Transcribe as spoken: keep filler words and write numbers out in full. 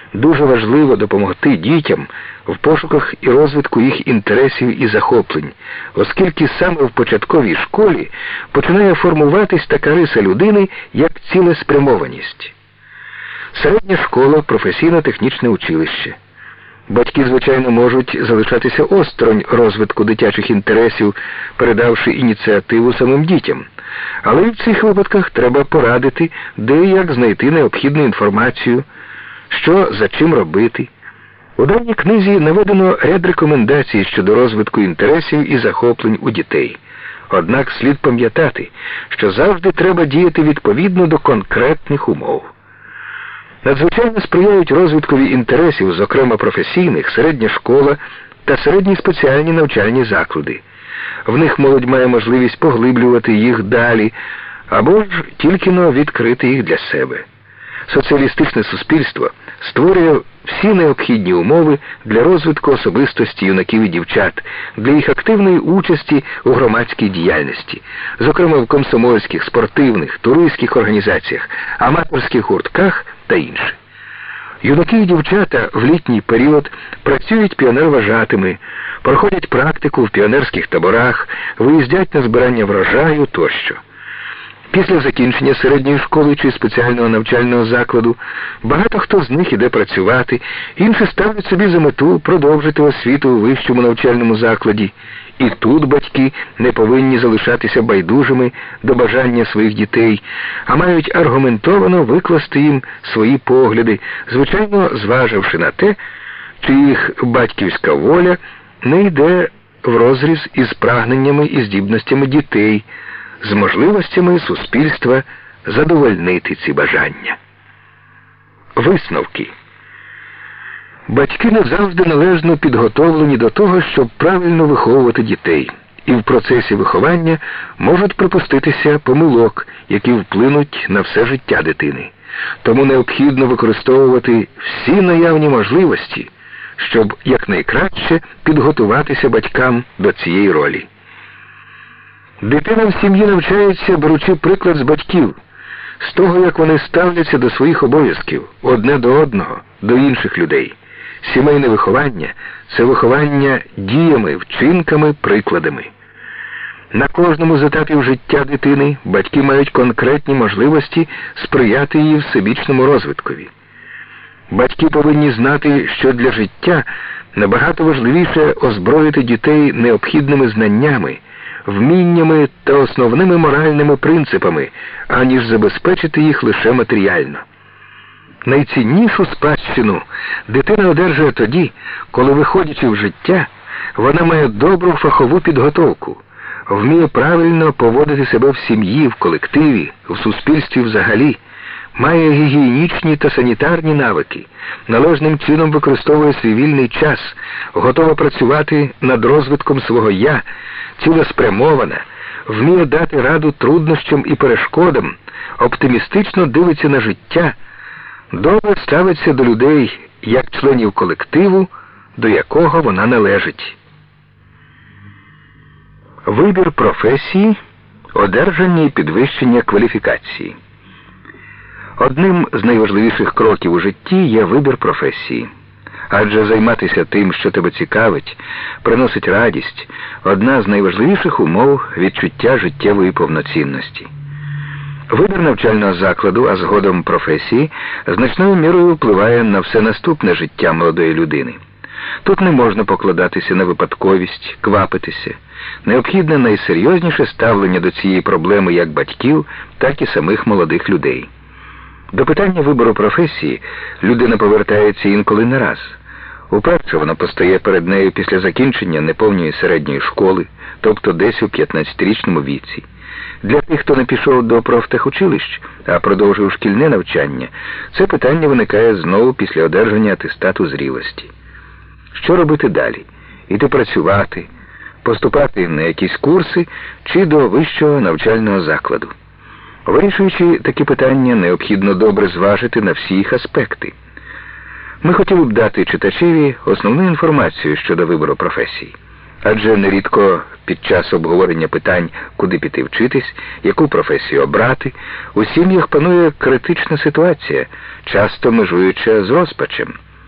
Дуже важливо допомогти дітям в пошуках і розвитку їх інтересів і захоплень, оскільки саме в початковій школі починає формуватись така риса людини, як цілеспрямованість. Середня школа – професійно-технічне училище. Батьки, звичайно, можуть залишатися осторонь розвитку дитячих інтересів, передавши ініціативу самим дітям. Але і в цих випадках треба порадити, де і як знайти необхідну інформацію, що за чим робити. У даній книзі наведено ряд рекомендацій щодо розвитку інтересів і захоплень у дітей. Однак слід пам'ятати, що завжди треба діяти відповідно до конкретних умов. Надзвичайно сприяють розвиткові інтересів, зокрема професійних, середня школа та середні спеціальні навчальні заклади. В них молодь має можливість поглиблювати їх далі, або ж тільки-но відкрити їх для себе. Соціалістичне суспільство створює всі необхідні умови для розвитку особистості юнаків і дівчат, для їх активної участі у громадській діяльності, зокрема в комсомольських, спортивних, туристських організаціях, аматорських гуртках та інше. Юнаки і дівчата в літній період працюють піонервожатими, проходять практику в піонерських таборах, виїздять на збирання врожаю тощо. Після закінчення середньої школи чи спеціального навчального закладу багато хто з них іде працювати, інші ставлять собі за мету продовжити освіту у вищому навчальному закладі. І тут батьки не повинні залишатися байдужими до бажання своїх дітей, а мають аргументовано викласти їм свої погляди, звичайно зваживши на те, чи їх батьківська воля не йде врозріз із прагненнями і здібностями дітей, з можливостями суспільства задовольнити ці бажання. Висновки. Батьки не завжди належно підготовлені до того, щоб правильно виховувати дітей, і в процесі виховання можуть припуститися помилок, які вплинуть на все життя дитини. Тому необхідно використовувати всі наявні можливості, щоб якнайкраще підготуватися батькам до цієї ролі. Дитина в сім'ї навчається, беручи приклад з батьків, з того, як вони ставляться до своїх обов'язків, одне до одного, до інших людей. Сімейне виховання – це виховання діями, вчинками, прикладами. На кожному з етапів життя дитини батьки мають конкретні можливості сприяти її всебічному розвиткові. Батьки повинні знати, що для життя набагато важливіше озброїти дітей необхідними знаннями, вміннями та основними моральними принципами, аніж забезпечити їх лише матеріально. Найціннішу спадщину дитина одержує тоді, коли, виходячи в життя, вона має добру фахову підготовку, вміє правильно поводити себе в сім'ї, в колективі, в суспільстві взагалі, має гігієнічні та санітарні навики, належним чином використовує свій вільний час, готова працювати над розвитком свого «я», цілеспрямована, вміє дати раду труднощам і перешкодам, оптимістично дивиться на життя, добре ставиться до людей як членів колективу, до якого вона належить. Вибір професії, одержання і підвищення кваліфікації. Одним з найважливіших кроків у житті є вибір професії. Адже займатися тим, що тебе цікавить, приносить радість – одна з найважливіших умов відчуття життєвої повноцінності. Вибір навчального закладу, а згодом професії, значною мірою впливає на все наступне життя молодої людини. Тут не можна покладатися на випадковість, квапитися. Необхідне найсерйозніше ставлення до цієї проблеми як батьків, так і самих молодих людей. До питання вибору професії людина повертається інколи не раз. Уперше вона постає перед нею після закінчення неповної середньої школи, тобто десь у п'ятнадцятирічному віці. Для тих, хто не пішов до профтехучилищ, а продовжив шкільне навчання, це питання виникає знову після одержання атестату зрілості. Що робити далі? Іти працювати, поступати на якісь курси чи до вищого навчального закладу? Вирішуючи такі питання, необхідно добре зважити на всі їх аспекти. Ми хотіли б дати читачеві основну інформацію щодо вибору професій. Адже нерідко під час обговорення питань, куди піти вчитись, яку професію обрати, у сім'ях панує критична ситуація, часто межуюча з розпачем.